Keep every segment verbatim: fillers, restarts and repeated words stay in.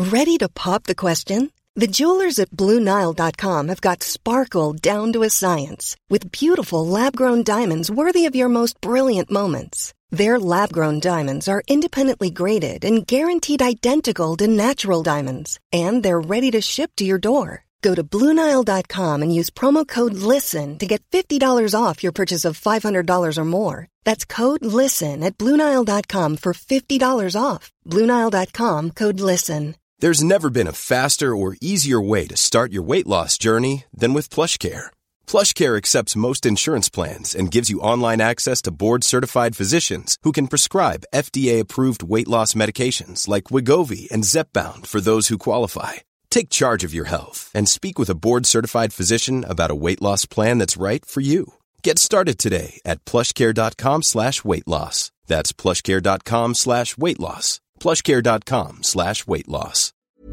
Ready to pop the question? The jewelers at Blue Nile dot com have got sparkle down to a science with beautiful lab-grown diamonds worthy of your most brilliant moments. Their lab-grown diamonds are independently graded and guaranteed identical to natural diamonds, and they're ready to ship to your door. Go to Blue Nile dot com and use promo code LISTEN to get fifty dollars off your purchase of five hundred dollars or more. That's code LISTEN at Blue Nile dot com for fifty dollars off. Blue Nile dot com, code LISTEN. There's never been a faster or easier way to start your weight loss journey than with PlushCare. PlushCare accepts most insurance plans and gives you online access to board-certified physicians who can prescribe F D A-approved weight loss medications like Wegovy and Zepbound for those who qualify. Take charge of your health and speak with a board-certified physician about a weight loss plan that's right for you. Get started today at plushcare.com slash weight loss. That's plushcare.com slash weight loss. plushcare.com slash weight loss.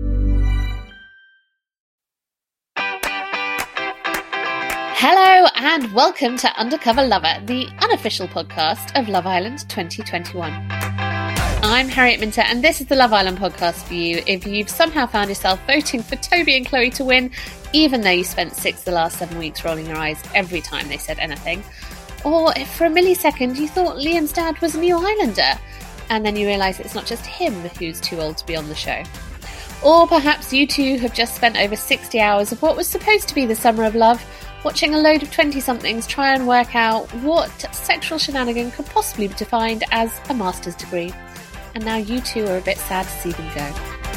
Hello and welcome to Undercover Lover, the unofficial podcast of Love Island twenty twenty-one. I'm Harriet Minter and this is the Love Island podcast for you if you've somehow found yourself voting for Toby and Chloe to win, even though you spent six of the last seven weeks rolling your eyes every time they said anything. Or if for a millisecond you thought Liam's dad was a new Islander, and then you realise it's not just him who's too old to be on the show. Or perhaps you two have just spent over sixty hours of what was supposed to be the summer of love, watching a load of twenty-somethings try and work out what sexual shenanigan could possibly be defined as a master's degree. And now you two are a bit sad to see them go.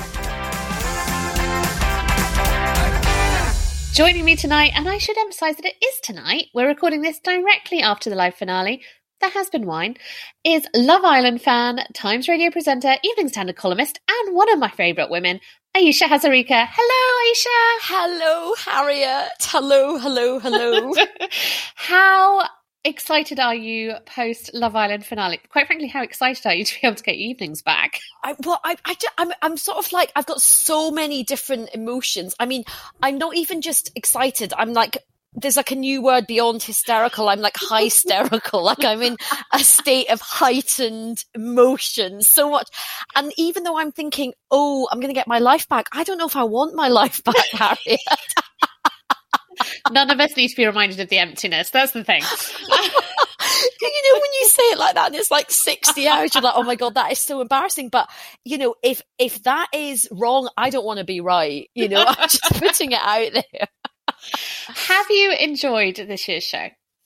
Joining me tonight, and I should emphasise that it is tonight, we're recording this directly after the live finale, There Has Been Wine, is Love Island fan, Times Radio presenter, Evening Standard columnist, and one of my favourite women, Ayesha Hazarika. Hello, Ayesha. Hello, Harriet. Hello, hello, hello. How excited are you post Love Island finale? Quite frankly, how excited are you to be able to get your evenings back? I, well, I, I, I'm, I'm sort of like, I've got so many different emotions. I mean, I'm not even just excited. I'm like, there's like a new word beyond hysterical. I'm like hysterical. Like I'm in a state of heightened emotion so much. And even though I'm thinking, oh, I'm going to get my life back, I don't know if I want my life back, Harriet. None of us need to be reminded of the emptiness. That's the thing. You know, when you say it like that and it's like sixty hours, you're like, oh my God, that is so embarrassing. But, you know, if if that is wrong, I don't want to be right. You know, I'm just putting it out there. Have you enjoyed this year's show?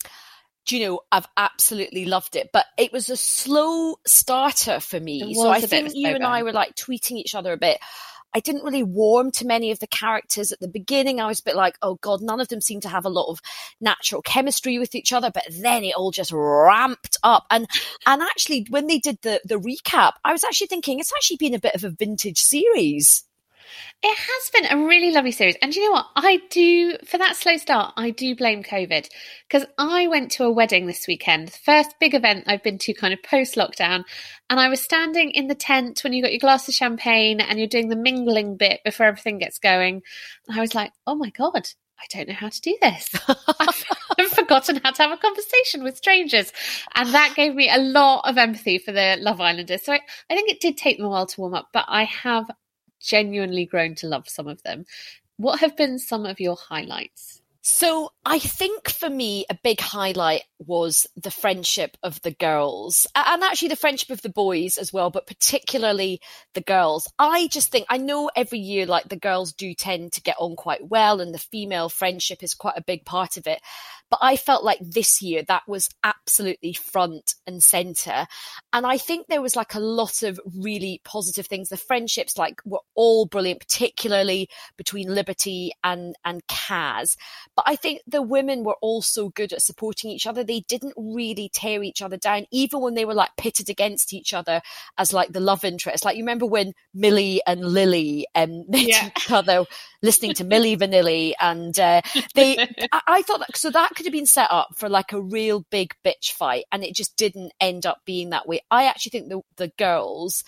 Do you know, I've absolutely loved it, but it was a slow starter for me. So I think you and I were like tweeting each other a bit. I didn't really warm to many of the characters at the beginning. I was a bit like, oh God, none of them seem to have a lot of natural chemistry with each other. But then it all just ramped up. And and actually, when they did the, the recap, I was actually thinking it's actually been a bit of a vintage series. It has been a really lovely series. And you know what? I do, for that slow start, I do blame COVID. Because I went to a wedding this weekend, the first big event I've been to kind of post-lockdown. And I was standing in the tent when you got your glass of champagne and you're doing the mingling bit before everything gets going. And I was like, oh my God, I don't know how to do this. I've, I've forgotten how to have a conversation with strangers. And that gave me a lot of empathy for the Love Islanders. So I, I think it did take them a while to warm up, but I have genuinely grown to love some of them. What have been some of your highlights? So I think for me, a big highlight was the friendship of the girls and actually the friendship of the boys as well, but particularly the girls. I just think, I know every year, like the girls do tend to get on quite well and the female friendship is quite a big part of it. But I felt like this year that was absolutely front and center. And I think there was like a lot of really positive things. The friendships like were all brilliant, particularly between Liberty and, and Kaz. But I think the women were also good at supporting each other. They didn't really tear each other down, even when they were like pitted against each other as like the love interest. Like you remember when Millie and Lily um, met yeah. each other, listening to Milli Vanilli, and uh, they. I, I thought that, so that could have been set up for like a real big bitch fight, and it just didn't end up being that way. I actually think the the girls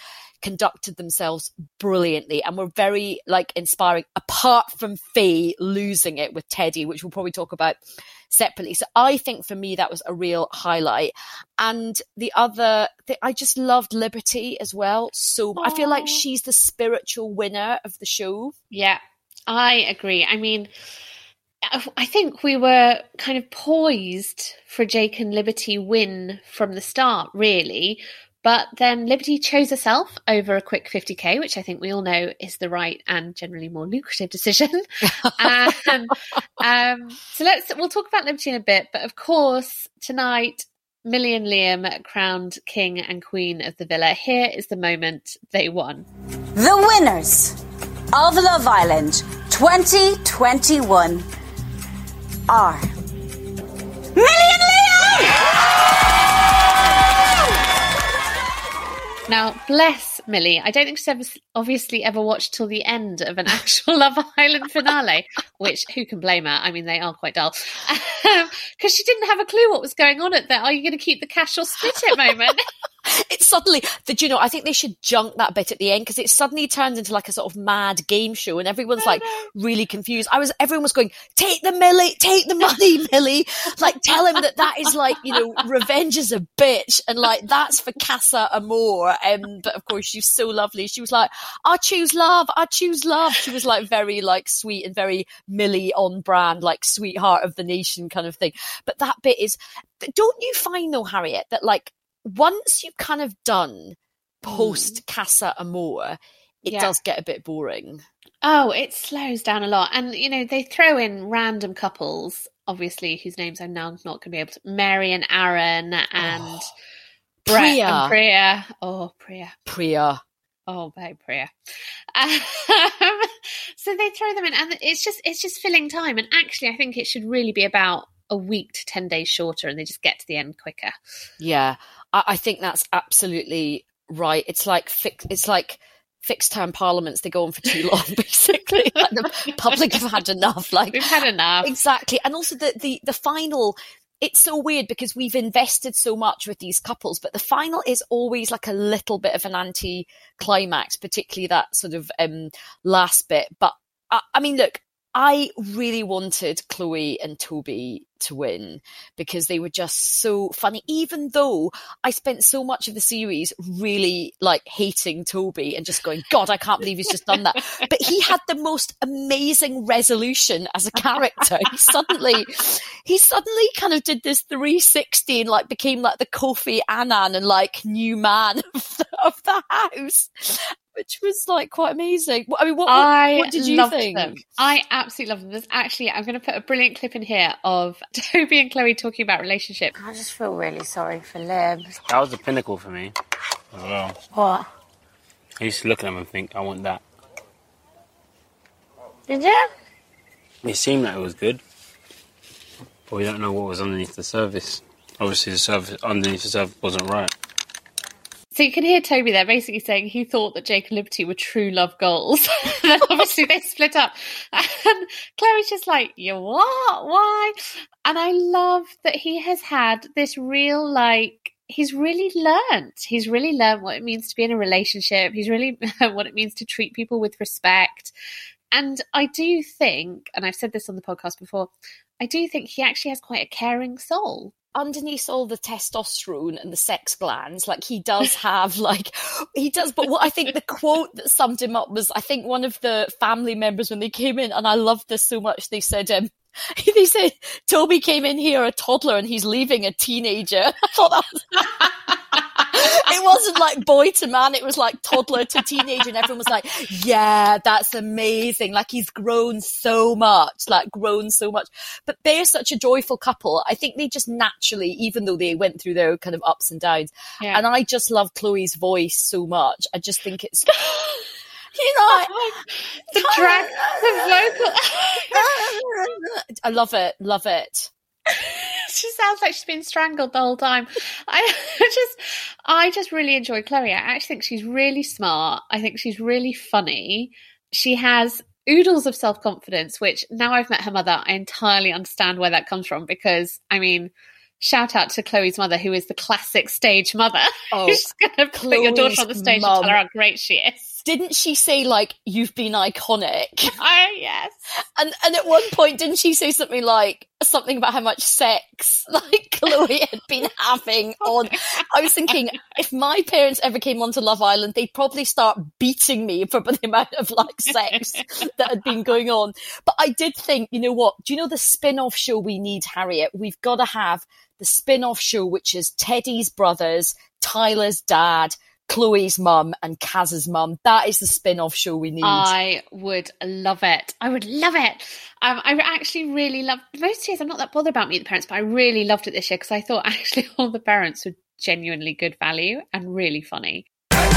conducted themselves brilliantly and were very like inspiring, apart from Faye losing it with Teddy, which we'll probably talk about separately. So I think for me that was a real highlight. And the other thing, I just loved Liberty as well. So Aww. I feel like she's the spiritual winner of the show. Yeah, I agree. I mean, I think we were kind of poised for Jake and Liberty win from the start, really. But then Liberty chose herself over a quick fifty K, which I think we all know is the right and generally more lucrative decision. and, um, so let's we'll talk about Liberty in a bit. But of course, tonight, Millie and Liam crowned king and queen of the villa. Here is the moment they won. The winners of Love Island twenty twenty-one are Millie and Liam! Now, bless Millie. I don't think she's ever, obviously ever watched till the end of an actual Love Island finale, which, who can blame her? I mean, they are quite dull. Because um, she didn't have a clue what was going on at that, are you going to keep the cash or split it moment? It's suddenly, did you know, I think they should junk that bit at the end because it suddenly turns into like a sort of mad game show and everyone's like really confused. I was, everyone was going, take the Millie, take the money, Millie. Like, tell him that that is like, you know, revenge is a bitch and like that's for Casa Amor. Um, but of course, she's so lovely. She was like, I choose love, I choose love. She was like very like sweet and very Millie on brand, like sweetheart of the nation kind of thing. But that bit is, don't you find though, Harriet, that like, once you've kind of done post mm. Casa Amor, it yeah. does get a bit boring. Oh, it slows down a lot. And, you know, they throw in random couples, obviously, whose names I'm now not going to be able to... Mary and Aaron and oh. Brett Priya. and Priya. Oh, Priya. Priya. Oh, babe, Priya. Um, so they throw them in and it's just it's just filling time. And actually, I think it should really be about a week to ten days shorter and they just get to the end quicker. Yeah, I, I think that's absolutely right. It's like fix, it's like fixed term parliaments. They go on for too long, basically. Like the public have had enough. Like we've had enough. Exactly. And also the, the, the final, it's so weird because we've invested so much with these couples, but the final is always like a little bit of an anti-climax, particularly that sort of um, last bit. But I, I mean, look, I really wanted Chloe and Toby to win because they were just so funny, even though I spent so much of the series really like hating Toby and just going, God, I can't believe he's just done that. But he had the most amazing resolution as a character. He suddenly, he suddenly kind of did this three sixty and like became like the Kofi Annan and like new man of the, of the house. Which was like quite amazing. I mean, what, what, what did you think? Them. I absolutely loved them. There's actually, I'm going to put a brilliant clip in here of Toby and Chloe talking about relationship. I just feel really sorry for Lib. That was the pinnacle for me as well. What? I used to look at them and think, I want that. Did you? It seemed like it was good, but we don't know what was underneath the surface. Obviously, the surface underneath the surface wasn't right. So you can hear Toby there basically saying he thought that Jake and Liberty were true love goals. And then obviously they split up. And Chloe's just like, you what? Why? And I love that he has had this real, like, he's really learned. He's really learned what it means to be in a relationship. He's really learned what it means to treat people with respect. And I do think, and I've said this on the podcast before, I do think he actually has quite a caring soul. Underneath all the testosterone and the sex glands, like he does have like, he does, but what I think the quote that summed him up was, I think one of the family members when they came in, and I loved this so much, they said, um, they said, Toby came in here a toddler and he's leaving a teenager. I thought that was... It wasn't like boy to man, it was like toddler to teenager, and everyone was like, yeah, that's amazing. Like he's grown so much, like grown so much. But they're such a joyful couple. I think they just naturally, even though they went through their kind of ups and downs, yeah. And I just love Chloe's voice so much. I just think it's... You know, the drag, the vocal. I love it, love it. She sounds like she's been strangled the whole time. I just, I just really enjoy Chloe. I actually think she's really smart. I think she's really funny. She has oodles of self-confidence, which now I've met her mother, I entirely understand where that comes from because, I mean, shout out to Chloe's mother, who is the classic stage mother. Oh, Who's going to put your daughter on the stage mum. and tell her how great she is. Didn't she say, like, you've been iconic? Oh, yes. And and at one point, didn't she say something like, something about how much sex, like, Chloe had been having on... I was thinking, if my parents ever came onto Love Island, they'd probably start beating me for the amount of, like, sex that had been going on. But I did think, you know what? Do you know the spin-off show we need, Harriet? We've got to have the spin-off show, which is Teddy's brothers, Tyler's dad, Chloe's mum and Kaz's mum. That is the spin-off show we need. I would love it. I would love it. Um, I actually really loved, most years I'm not that bothered about Meet the Parents, but I really loved it this year because I thought actually all the parents were genuinely good value and really funny.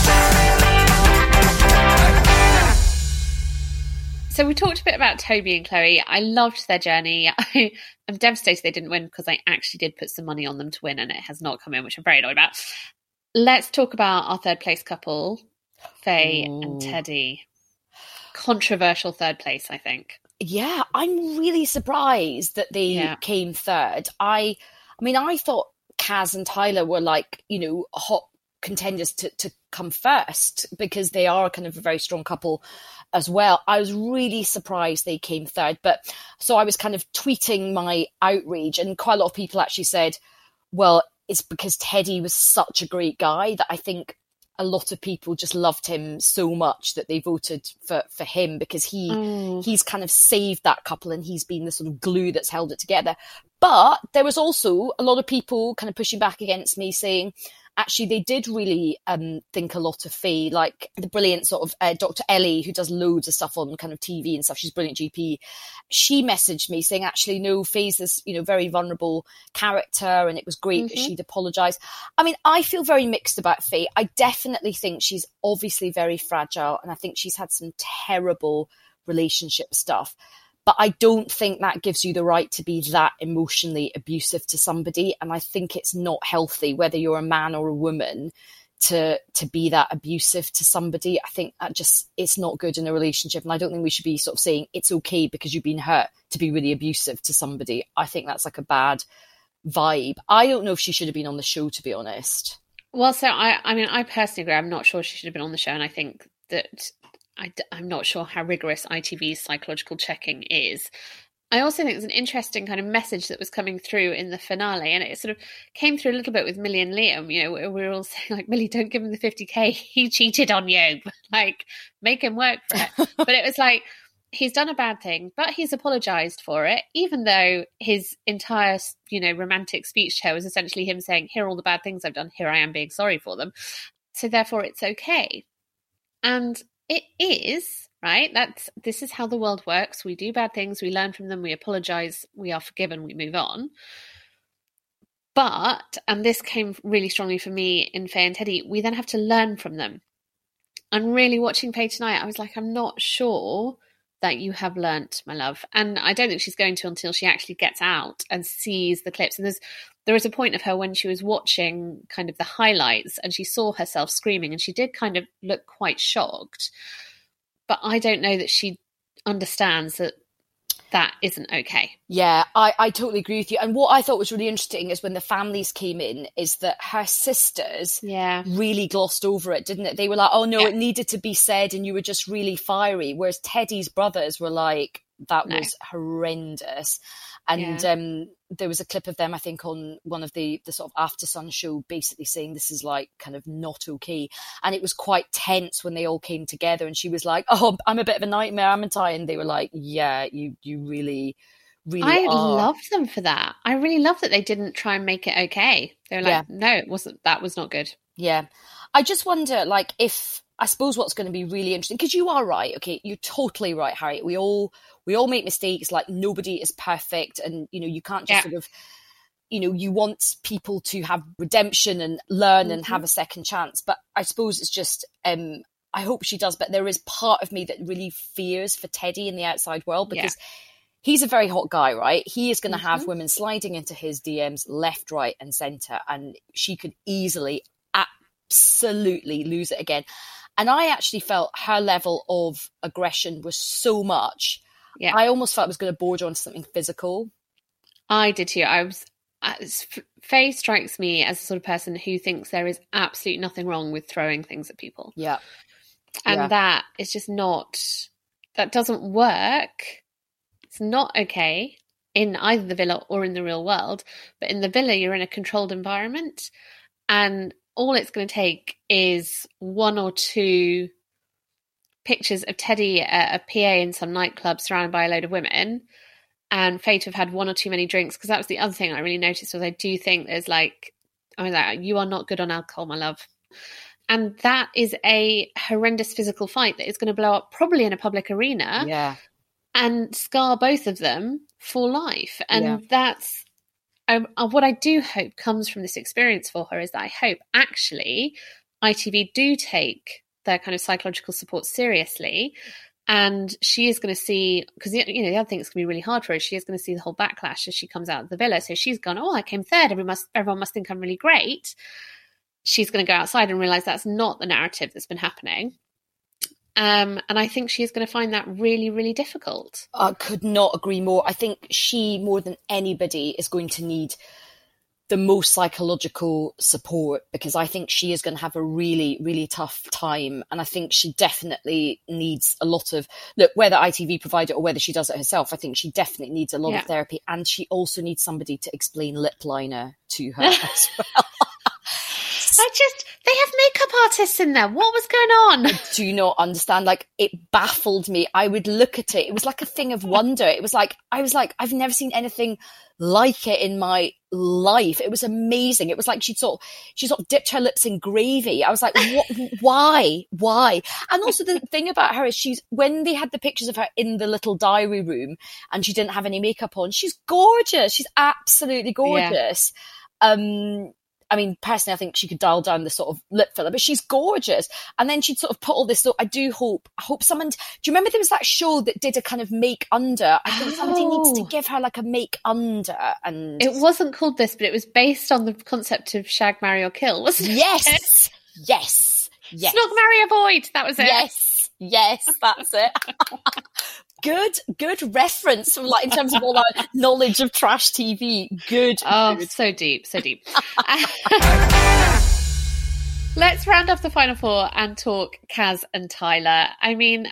So we talked a bit about Toby and Chloe. I loved their journey. I am devastated they didn't win because I actually did put some money on them to win and it has not come in, which I'm very annoyed about. Let's talk about our third place couple, Faye Ooh. and Teddy. Controversial third place, I think. Yeah, I'm really surprised that they yeah. came third. I, I mean, I thought Kaz and Tyler were like, you know, hot contenders to, to come first because they are kind of a very strong couple as well. I was really surprised they came third. But so I was kind of tweeting my outrage and quite a lot of people actually said, well, it's because Teddy was such a great guy that I think a lot of people just loved him so much that they voted for, for him because he mm. he's kind of saved that couple and he's been the sort of glue that's held it together. But there was also a lot of people kind of pushing back against me saying, actually, they did really um, think a lot of Faye, like the brilliant sort of uh, Doctor Ellie, who does loads of stuff on kind of T V and stuff. She's a brilliant G P. She messaged me saying, actually, no, Faye's this, you know, very vulnerable character and it was great mm-hmm. that she'd apologise. I mean, I feel very mixed about Faye. I definitely think she's obviously very fragile and I think she's had some terrible relationship stuff. But I don't think that gives you the right to be that emotionally abusive to somebody. And I think it's not healthy, whether you're a man or a woman, to to be that abusive to somebody. I think that just, it's not good in a relationship. And I don't think we should be sort of saying it's okay because you've been hurt to be really abusive to somebody. I think that's like a bad vibe. I don't know if she should have been on the show, to be honest. Well, so I, I mean, I personally agree. I'm not sure she should have been on the show. And I think that I, I'm not sure how rigorous I T V's psychological checking is. I also think there's an interesting kind of message that was coming through in the finale, and it sort of came through a little bit with Millie and Liam. You know, we were all saying, like, Millie, don't give him the fifty K. He cheated on you. Like, make him work for it. But it was like, he's done a bad thing, but he's apologised for it, even though his entire, you know, romantic speech here was essentially him saying, here are all the bad things I've done. Here I am being sorry for them. So therefore it's okay. And it is, right? That's, this is how the world works. We do bad things, we learn from them, we apologise, we are forgiven, we move on. But, and this came really strongly for me in Faye and Teddy, we then have to learn from them. And really watching Faye tonight, I was like, I'm not sure that you have learnt, my love. And I don't think she's going to until she actually gets out and sees the clips. And there's there was a point of her when she was watching kind of the highlights and she saw herself screaming and she did kind of look quite shocked. But I don't know that she understands that that isn't okay. Yeah, I, I totally agree with you. And what I thought was really interesting is when the families came in, is that her sisters yeah. really glossed over it, didn't it? They were like, oh no, yeah. it needed to be said and you were just really fiery. Whereas Teddy's brothers were like, that no. was horrendous. And yeah. um, there was a clip of them, I think, on one of the, the sort of After Sun show, basically saying this is like kind of not okay. And it was quite tense when they all came together. And she was like, oh, I'm a bit of a nightmare, haven't I? And they were like, yeah, you you really, really I are. love them for that. I really love that they didn't try and make it okay. They were like, yeah. no, it wasn't. That was not good. Yeah. I just wonder, like, if... I suppose what's going to be really interesting, because you are right, okay, you're totally right, Harriet. We all we all make mistakes, like nobody is perfect, and you know, you can't just yeah. sort of, you know, you want people to have redemption and learn mm-hmm. and have a second chance. But I suppose it's just, um, I hope she does, but there is part of me that really fears for Teddy in the outside world, because yeah. he's a very hot guy, right? He is going to mm-hmm. have women sliding into his D Ms left, right and centre, and she could easily, absolutely lose it again. And I actually felt her level of aggression was so much. Yeah. I almost felt it was going to border on something physical. I did too. I was uh, Faye strikes me as the sort of person who thinks there is absolutely nothing wrong with throwing things at people. Yeah. And yeah. that is just not, that doesn't work. It's not okay in either the villa or in the real world. But in the villa, you're in a controlled environment, and all it's going to take is one or two pictures of Teddy at a P A in some nightclub surrounded by a load of women, and Faye to have had one or too many drinks, because that was the other thing I really noticed, was I do think there's like, I was like, you are not good on alcohol, my love. And that is a horrendous physical fight that is going to blow up probably in a public arena yeah. and scar both of them for life. And yeah. that's um, what I do hope comes from this experience for her, is that I hope actually I T V do take their kind of psychological support seriously. And she is going to see, because, you know, the other thing that's going to be really hard for her, she is going to see the whole backlash as she comes out of the villa. So she's gone, oh, I came third. Everyone must, everyone must think I'm really great. She's going to go outside and realise that's not the narrative that's been happening. Um, and I think she's going to find that really, really difficult. I could not agree more. I think she, more than anybody, is going to need the most psychological support, because I think she is going to have a really, really tough time. And I think she definitely needs a lot of, look, whether I T V provide it or whether she does it herself, I think she definitely needs a lot yeah. of therapy. And she also needs somebody to explain lip liner to her as well. I just, they have makeup artists in there. What was going on? I do not understand. Like, it baffled me. I would look at it. It was like a thing of wonder. It was like, I was like, I've never seen anything like it in my life. It was amazing. It was like she sort of, she sort of dipped her lips in gravy. I was like, what, why, why? And also the thing about her is she's, when they had the pictures of her in the little diary room and she didn't have any makeup on, she's gorgeous. She's absolutely gorgeous. Yeah. Um, I mean, personally, I think she could dial down the sort of lip filler, but she's gorgeous. And then she'd sort of put all this, so I do hope, I hope someone, do you remember there was that show that did a kind of make under? I think oh. somebody needs to give her like a make under. And it wasn't called this, but it was based on the concept of shag, marry or kill, wasn't yes. it? Yes, yes, yes. Snog, marry, avoid, that was it. Yes, yes, that's it. Good, good reference, like in terms of all our knowledge of trash T V. Good. Oh, good. so deep, so deep. Let's round off the final four and talk Kaz and Tyler. I mean,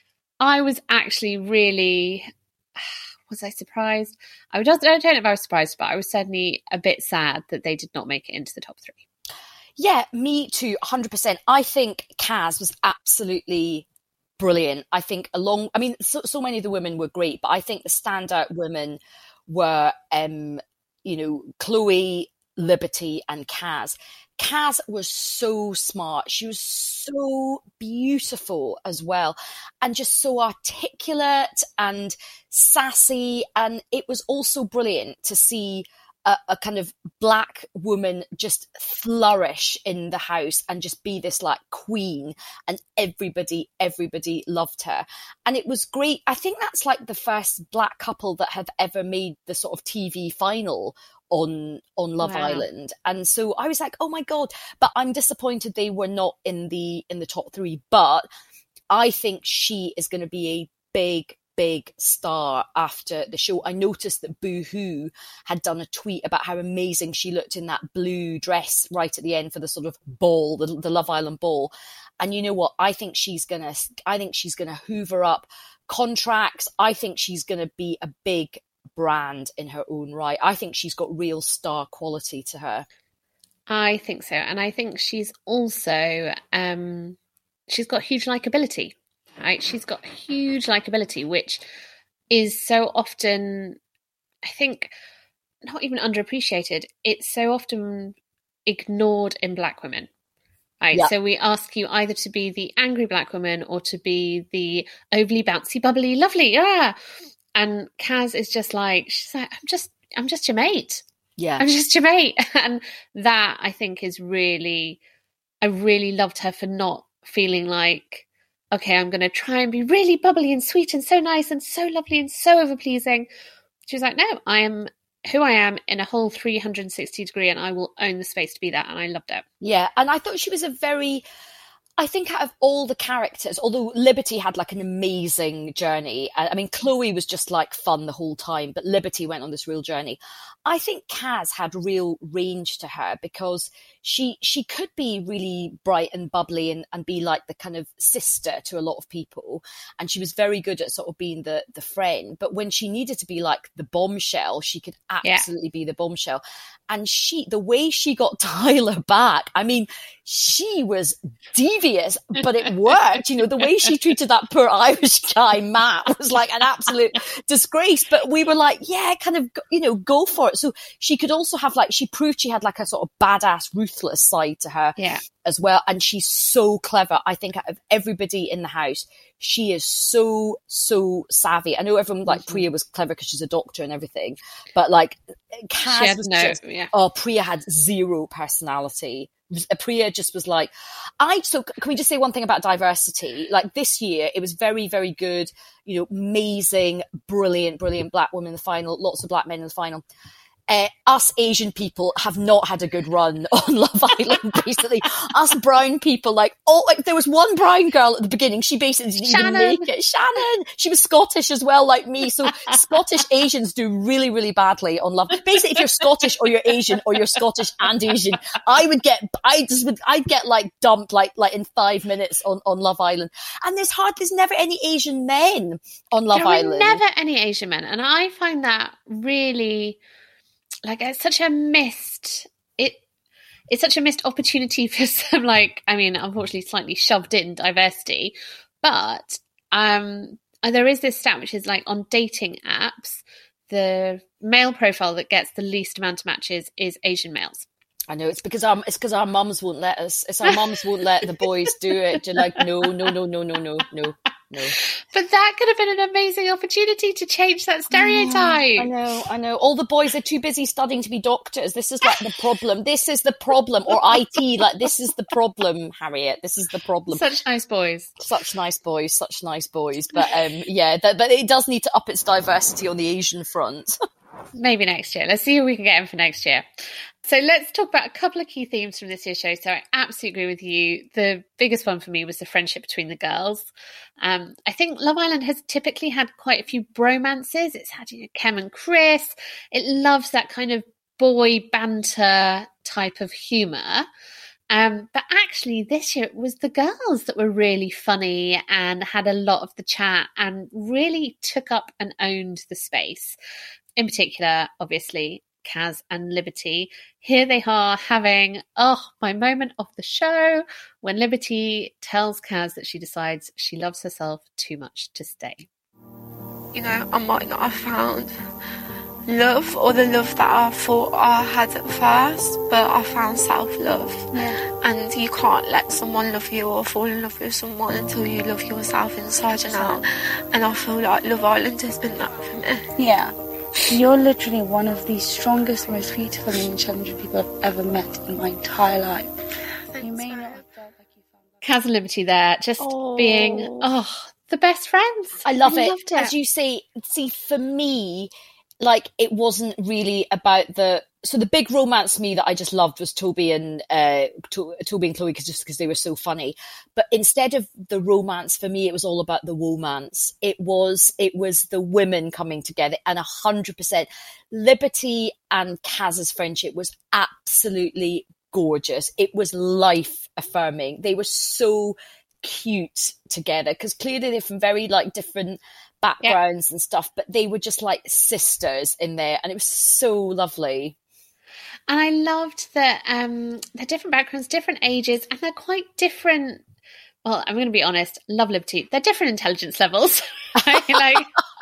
I was actually really, was I surprised? I don't know if I was surprised, but I was certainly a bit sad that they did not make it into the top three. Yeah, me too, one hundred percent. I think Kaz was absolutely brilliant. I think along, I mean, so, so many of the women were great, but I think the standout women were, um, you know, Chloe, Liberty and Kaz. Kaz was so smart. She was so beautiful as well, and just so articulate and sassy. And it was also brilliant to see a, a kind of black woman just flourish in the house and just be this like queen, and everybody, everybody loved her. And it was great. I think that's like the first black couple that have ever made the sort of T V final on on Love wow. Island. And so I was like, oh my God, but I'm disappointed they were not in the in the top three. But I think she is going to be a big big star after the show. I noticed that Boohoo had done a tweet about how amazing she looked in that blue dress right at the end for the sort of ball, the, the Love Island ball. And you know what? I think she's gonna I think she's gonna hoover up contracts. I think she's gonna be a big brand in her own right. I think she's got real star quality to her. I think so. And I think she's also um she's got huge likability. Right? She's got huge likability, which is so often, I think, not even underappreciated. It's so often ignored in black women. Right? Yeah. So we ask you either to be the angry black woman or to be the overly bouncy, bubbly, lovely. Yeah. And Kaz is just like, she's like, I'm just, I'm just your mate. Yeah. I'm just your mate. And that, I think, is really, I really loved her for not feeling like, okay, I'm going to try and be really bubbly and sweet and so nice and so lovely and so overpleasing. She was like, no, I am who I am in a whole three hundred sixty degree, and I will own the space to be that. And I loved it. Yeah. And I thought she was a very, I think out of all the characters, although Liberty had like an amazing journey, I mean, Chloe was just like fun the whole time, but Liberty went on this real journey. I think Kaz had real range to her because she she could be really bright and bubbly and, and be like the kind of sister to a lot of people. And she was very good at sort of being the, the friend. But when she needed to be like the bombshell, she could absolutely yeah. be the bombshell. And she, the way she got Tyler back, I mean, she was devious, but it worked. You know, the way she treated that poor Irish guy, Matt, was like an absolute disgrace. But we were like, yeah, kind of, you know, go for it. So she could also have like, she proved she had like a sort of badass, ruthless side to her yeah. as well. And she's so clever. I think out of everybody in the house, she is so, so savvy. I know everyone like mm-hmm. Priya was clever because she's a doctor and everything, but like Kaz was no, just, yeah. oh, Priya had zero personality. Priya just was like, I, so can we just say one thing about diversity? Like this year, it was very, very good, you know, amazing, brilliant, brilliant black women in the final, lots of black men in the final. Uh, us Asian people have not had a good run on Love Island, basically. Us brown people, like, oh, like there was one brown girl at the beginning. She basically didn't Shannon. even make it. Shannon! She was Scottish as well, like me. So Scottish Asians do really, really badly on Love. Basically, if you're Scottish or you're Asian or you're Scottish and Asian, I would get, I just would, I'd get like dumped like, like in five minutes on, on Love Island. And there's hard, there's never any Asian men on Love there Island. There never any Asian men. And I find that really... Like it's such a missed it it's such a missed opportunity for some like I mean unfortunately slightly shoved in diversity, but um there is this stat which is like on dating apps the male profile that gets the least amount of matches is Asian males. I know it's because our it's because our mums won't let us. It's our mums won't let the boys do it. They're like no no no no no no no no. But that could have been an amazing opportunity to change that stereotype. I know, I know. All the boys are too busy studying to be doctors. This is like the problem. This is the problem. Or I T, like this is the problem, Harriet. This is the problem. Such nice boys. Such nice boys, such nice boys. But um, yeah, that, but it does need to up its diversity on the Asian front. Maybe next year. Let's see who we can get in for next year. So let's talk about a couple of key themes from this year's show. So I absolutely agree with you. The biggest one for me was the friendship between the girls. Um, I think Love Island has typically had quite a few bromances. It's had, you know, Kem and Chris. It loves that kind of boy banter type of humour. Um, but actually this year it was the girls that were really funny and had a lot of the chat and really took up and owned the space. In particular, obviously, Kaz and Liberty. Here they are having, oh, my moment of the show when Liberty tells Kaz that she decides she loves herself too much to stay. You know, I might not have found love or the love that I thought I had at first, but I found self-love. Yeah. And you can't let someone love you or fall in love with someone until you love yourself inside and out. And I feel like Love Island has been that for me. Yeah. You're literally one of the strongest, most beautiful and intelligent people I've ever met in my entire life. Thanks, you may not have felt like you found that. Kaz and Liberty there, just oh. being, oh, the best friends. I love I it. loved it. As you say, see, for me, like, it wasn't really about the... So the big romance for me that I just loved was Toby and uh, to- Toby and Chloe, cause just because they were so funny. But instead of the romance, for me, it was all about the womance. It was it was the women coming together, and a hundred percent Liberty and Kaz's friendship was absolutely gorgeous. It was life affirming. They were so cute together because clearly they're from very like different backgrounds yeah. and stuff, but they were just like sisters in there, and it was so lovely. And I loved that um, they're different backgrounds, different ages, and they're quite different. Well, I'm going to be honest, love Liberty. They're different intelligence levels. Right? Like,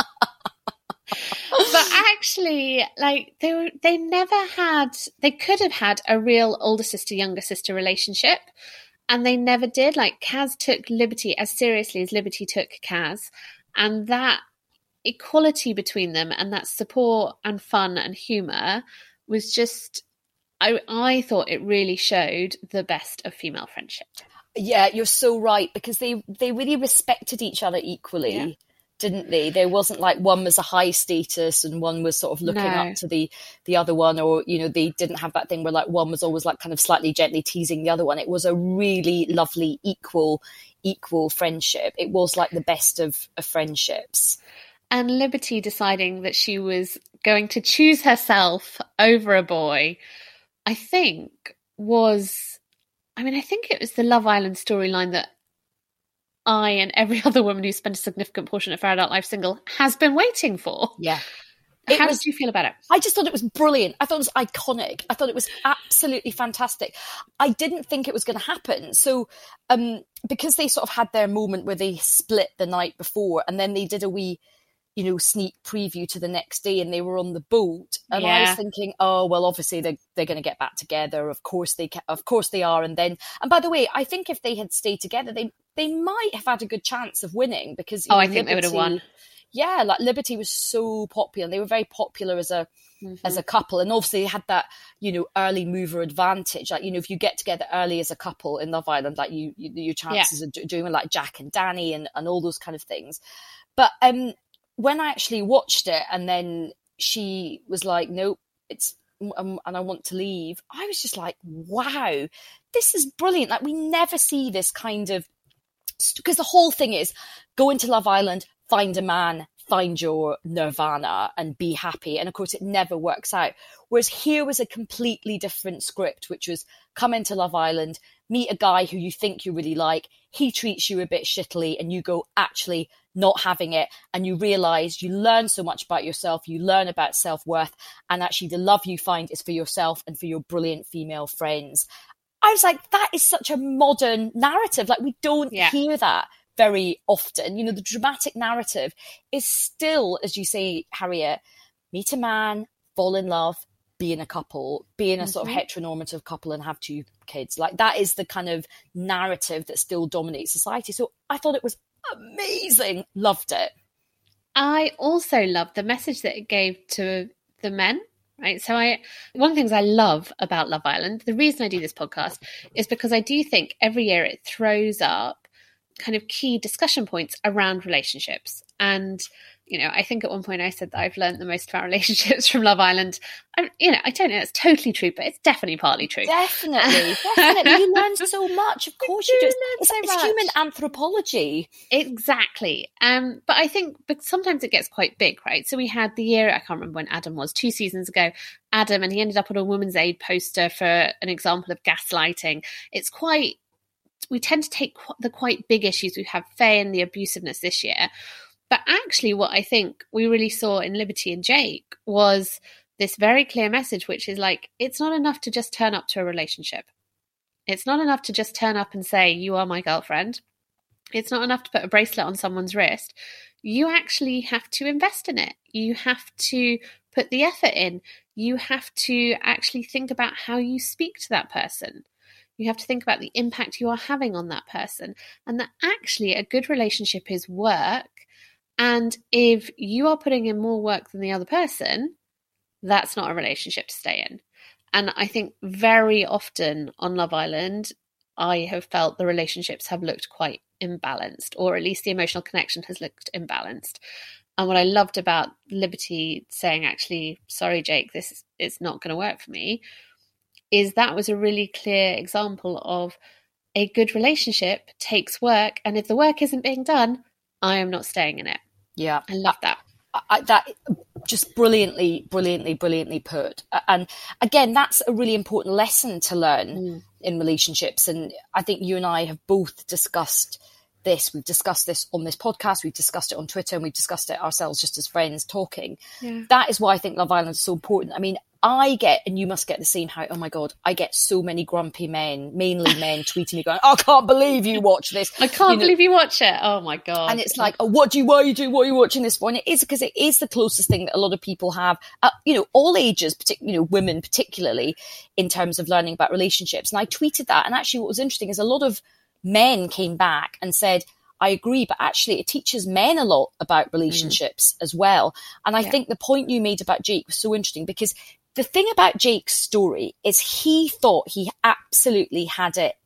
but actually, like they were, they never had. They could have had a real older sister, younger sister relationship, and they never did. Like Kaz took Liberty as seriously as Liberty took Kaz, and that equality between them and that support and fun and humour was just. I, I thought it really showed the best of female friendship. Yeah, you're so right, because they, they really respected each other equally. Yeah. didn't they? There wasn't like one was a high status and one was sort of looking No. up to the the other one, or, you know, they didn't have that thing where like one was always like kind of slightly gently teasing the other one. It was a really lovely, equal, equal friendship. It was like the best of, of friendships. And Liberty deciding that she was going to choose herself over a boy, I think was, I mean, I think it was the Love Island storyline that I and every other woman who spent a significant portion of her adult life single has been waiting for. Yeah. How It was- did you feel about it? I just thought it was brilliant. I thought it was iconic. I thought it was absolutely fantastic. I didn't think it was going to happen. So um, because they sort of had their moment where they split the night before, and then they did a wee, you know, sneak preview to the next day, and they were on the boat. And I Yeah. was thinking, oh, well, obviously they're, they're going to get back together. Of course they ca- of course they are. And then, and by the way, I think if they had stayed together, they they might have had a good chance of winning, because you Oh, know, I think they would have Liberty- won. Yeah, like Liberty was so popular, and they were very popular as a Mm-hmm. as a couple, and obviously they had that, you know, early mover advantage. Like, you know, if you get together early as a couple in Love Island, like you, you your chances of do- doing like Jack and Danny and, and all those kind of things. But um, when I actually watched it, and then she was like, "Nope, it's," um, and I want to leave. I was just like, "Wow, this is brilliant!" Like, we never see this kind of, because the whole thing is go into Love Island, find a man, find your nirvana and be happy. And of course it never works out. Whereas here was a completely different script, which was come into Love Island, meet a guy who you think you really like, he treats you a bit shittily, and you go, actually not having it. And you realise you learn so much about yourself, you learn about self-worth, and actually the love you find is for yourself and for your brilliant female friends. I was like, that is such a modern narrative. Like, we don't Yeah. hear that very often. You know, the dramatic narrative is still, as you say, Harriet, meet a man, fall in love, be in a couple, be in a sort of heteronormative couple and have two kids. Like, that is the kind of narrative that still dominates society. So I thought it was amazing. Loved it. I also loved the message that it gave to the men. Right. So I, one of the things I love about Love Island, the reason I do this podcast is because I do think every year it throws up kind of key discussion points around relationships. And, you know, I think at one point I said that I've learned the most about relationships from Love Island. I, you know, I don't know, it's totally true, but it's definitely partly true. Definitely. Definitely. You learn so much. Of course you do do. learn It's, so it's much. human anthropology. Exactly. Um, but I think but sometimes it gets quite big, right? So we had the year, I can't remember when Adam was, two seasons ago, Adam, and he ended up on a Women's Aid poster for an example of gaslighting. It's quite, we tend to take qu- the quite big issues. We have Faye and the abusiveness this year. But actually what I think we really saw in Liberty and Jake was this very clear message, which is like, it's not enough to just turn up to a relationship. It's not enough to just turn up and say, you are my girlfriend. It's not enough to put a bracelet on someone's wrist. You actually have to invest in it. You have to put the effort in. You have to actually think about how you speak to that person. You have to think about the impact you are having on that person. And that actually a good relationship is work. And if you are putting in more work than the other person, that's not a relationship to stay in. And I think very often on Love Island, I have felt the relationships have looked quite imbalanced, or at least the emotional connection has looked imbalanced. And what I loved about Liberty saying, actually, sorry, Jake, this is it's not going to work for me, is that was a really clear example of a good relationship takes work. And if the work isn't being done, I am not staying in it. Yeah. I love that. I, I, that just brilliantly, brilliantly, brilliantly put. And again, that's a really important lesson to learn mm. in relationships. And I think you and I have both discussed this. We've discussed this on this podcast. We've discussed it on Twitter, and we've discussed it ourselves just as friends talking. Yeah. That is why I think Love Island is so important. I mean, I get, and you must get the same, how, oh my God, I get so many grumpy men, mainly men, tweeting me going, I can't believe you watch this. I can't you know, believe you watch it. Oh my God. And it's like, oh, what do you, why are you doing, what are you watching this for? And it is because it is the closest thing that a lot of people have, uh, you know, all ages, partic- you know, women particularly, in terms of learning about relationships. And I tweeted that. And actually what was interesting is a lot of men came back and said, I agree, but actually it teaches men a lot about relationships mm. as well. And I yeah. think the point you made about Jake was so interesting, because the thing about Jake's story is he thought he absolutely had it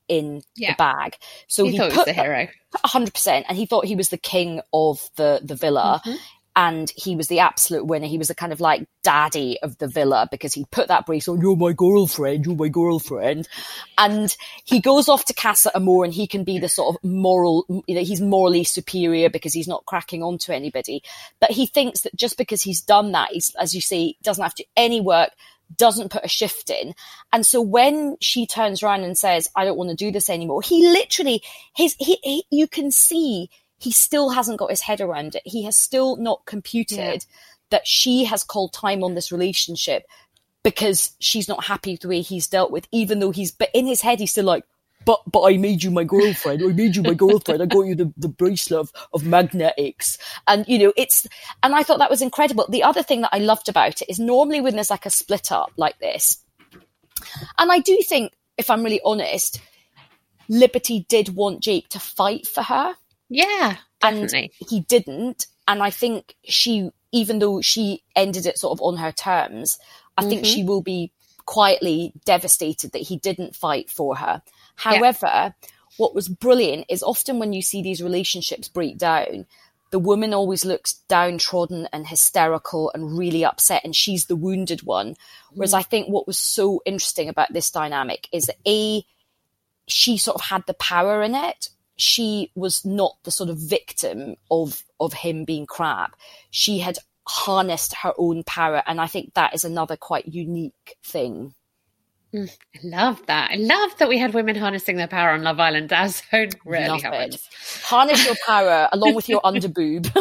in yeah. the bag. So he, he thought put he was the hero. one hundred percent. And he thought he was the king of the, the villa. Mm-hmm. And he was the absolute winner. He was the kind of like daddy of the villa because he put that bracelet on, you're my girlfriend, you're my girlfriend. And he goes off to Casa Amor and he can be the sort of moral, you know, he's morally superior because he's not cracking on to anybody. But he thinks that just because he's done that, he's, as you say, doesn't have to do any work, doesn't put a shift in. And so when she turns around and says, I don't want to do this anymore, he literally, his, he, he you can see he still hasn't got his head around it. He has still not computed yeah. that she has called time on this relationship because she's not happy with the way he's dealt with, even though he's, but in his head, he's still like, but, but I made you my girlfriend. I made you my girlfriend. I got you the, the bracelet of, of magnetics. And, you know, it's, and I thought that was incredible. The other thing that I loved about it is normally when there's like a split up like this, and I do think, if I'm really honest, Liberty did want Jake to fight for her. Yeah, definitely. And he didn't. And I think she, even though she ended it sort of on her terms, I mm-hmm. think she will be quietly devastated that he didn't fight for her. However, yeah. what was brilliant is often when you see these relationships break down, the woman always looks downtrodden and hysterical and really upset, and she's the wounded one. Whereas mm. I think what was so interesting about this dynamic is that A, she sort of had the power in it. She was not the sort of victim of, of him being crap. She had harnessed her own power. And I think that is another quite unique thing. Mm, I love that. I love that we had women harnessing their power on Love Island. That so rarely love happens. It. Harness your power along with your underboob.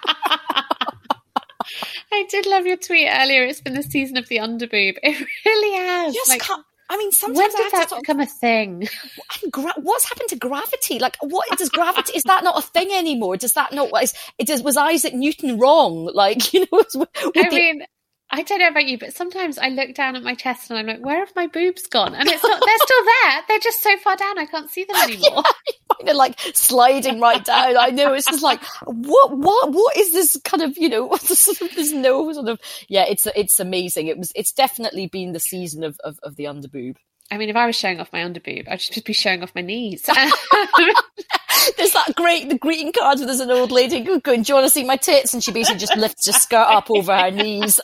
I did love your tweet earlier. It's been the season of the underboob. It really has. Just like, can't. I mean, sometimes when did I have that to sort become of, a thing? Gra- what's happened to gravity? Like, what does gravity? Is that not a thing anymore? Does that not? Is it? Does, was Isaac Newton wrong? Like, you know, was, was I the, mean, I don't know about you, but sometimes I look down at my chest and I'm like, where have my boobs gone? And it's not. They're still there. They're just so far down, I can't see them anymore. Yeah, they're like sliding right down. I know. It's just like, what? What? What is this kind of? You know, what's this sort of? There's no sort of. Yeah, it's it's amazing. It was. It's definitely been the season of of, of the underboob. I mean, if I was showing off my underboob, I'd just be showing off my knees. There's that great, the greeting cards where there's an old lady going, do you want to see my tits? And she basically just lifts her skirt up over her knees.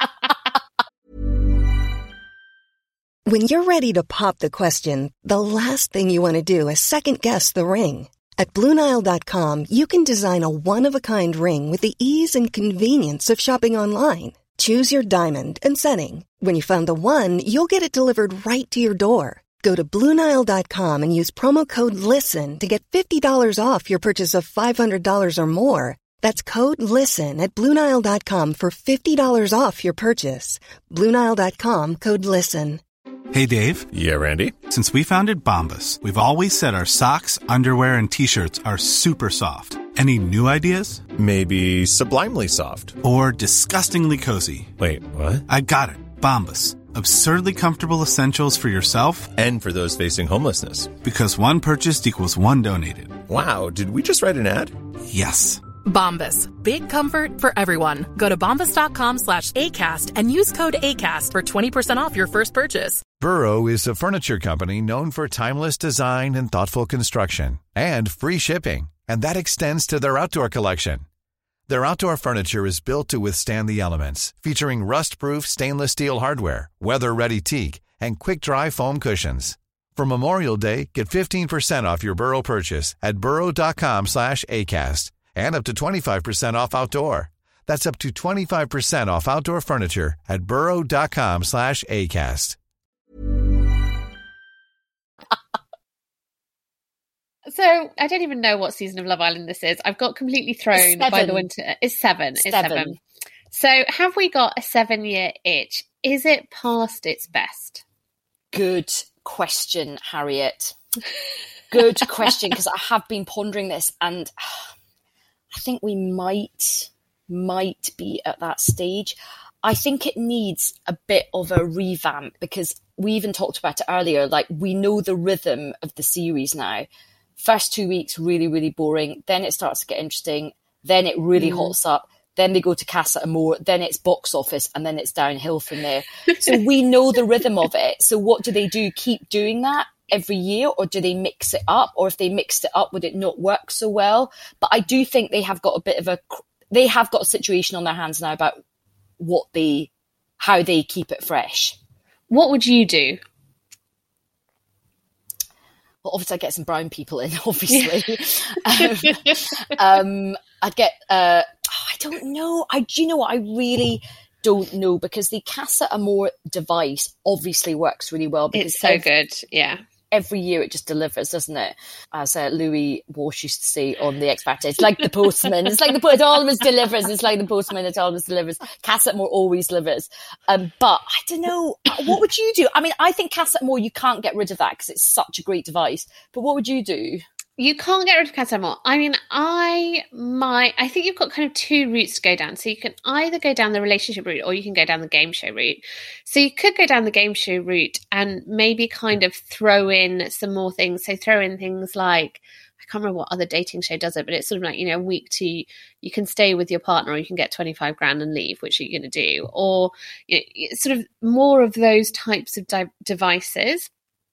When you're ready to pop the question, the last thing you want to do is second guess the ring. At Blue Nile dot com, you can design a one-of-a-kind ring with the ease and convenience of shopping online. Choose your diamond and setting. When you find the one, you'll get it delivered right to your door. Go to Blue Nile dot com and use promo code LISTEN to get fifty dollars off your purchase of five hundred dollars or more. That's code LISTEN at Blue Nile dot com for fifty dollars off your purchase. Blue Nile dot com, code LISTEN. Hey, Dave. Yeah, Randy? Since we founded Bombas, we've always said our socks, underwear, and T-shirts are super soft. Any new ideas? Maybe sublimely soft. Or disgustingly cozy. Wait, what? I got it. Bombas. Absurdly comfortable essentials for yourself. And for those facing homelessness. Because one purchased equals one donated. Wow, did we just write an ad? Yes. Bombas. Big comfort for everyone. Go to bombas dot com slash ACAST and use code ACAST for twenty percent off your first purchase. Burrow is a furniture company known for timeless design and thoughtful construction. And free shipping. And that extends to their outdoor collection. Their outdoor furniture is built to withstand the elements, featuring rust-proof stainless steel hardware, weather-ready teak, and quick-dry foam cushions. For Memorial Day, get fifteen percent off your Burrow purchase at burrow dot com slash ACAST and up to twenty-five percent off outdoor. That's up to twenty-five percent off outdoor furniture at burrow dot com slash ACAST. So I don't even know what season of Love Island this is. I've got completely thrown by the winter. It's seven. It's seven. seven. So have we got a seven-year itch? Is it past its best? Good question, Harriet. Good question, because I have been pondering this, and I think we might might be at that stage. I think it needs a bit of a revamp, because we even talked about it earlier. Like, we know the rhythm of the series now. First two weeks, really, really boring. Then it starts to get interesting. Then it really mm. hots up. Then they go to Casa Amor. Then it's box office. And then it's downhill from there. So we know the rhythm of it. So what do they do? Keep doing that? every year, or do they mix it up? Or if they mixed it up, would it not work so well? But I do think they have got a bit of a, they have got a situation on their hands now about what they, how they keep it fresh. What would you do? Well, obviously I'd get some brown people in, obviously. um, um, I'd get, uh, oh, I don't know. I, do you know what? I really don't know, because the Casa Amor device obviously works really well. Because it's so every, good, yeah. Every year it just delivers, doesn't it? As uh, Louis Walsh used to say on The X Factor, it's like the postman. It's like the it always delivers. It's like the postman. It always delivers. Casa Amor always delivers. Um, but I don't know. What would you do? I mean, I think Casa Amor, you can't get rid of that because it's such a great device. But what would you do? You can't get rid of Casa Amor. I mean, I might, I think you've got kind of two routes to go down. So you can either go down the relationship route or you can go down the game show route. So you could go down the game show route and maybe kind of throw in some more things. So throw in things like, I can't remember what other dating show does it, but it's sort of like, you know, week two, you can stay with your partner or you can get twenty-five grand and leave, which are you going to do? Or you know, sort of more of those types of di- devices.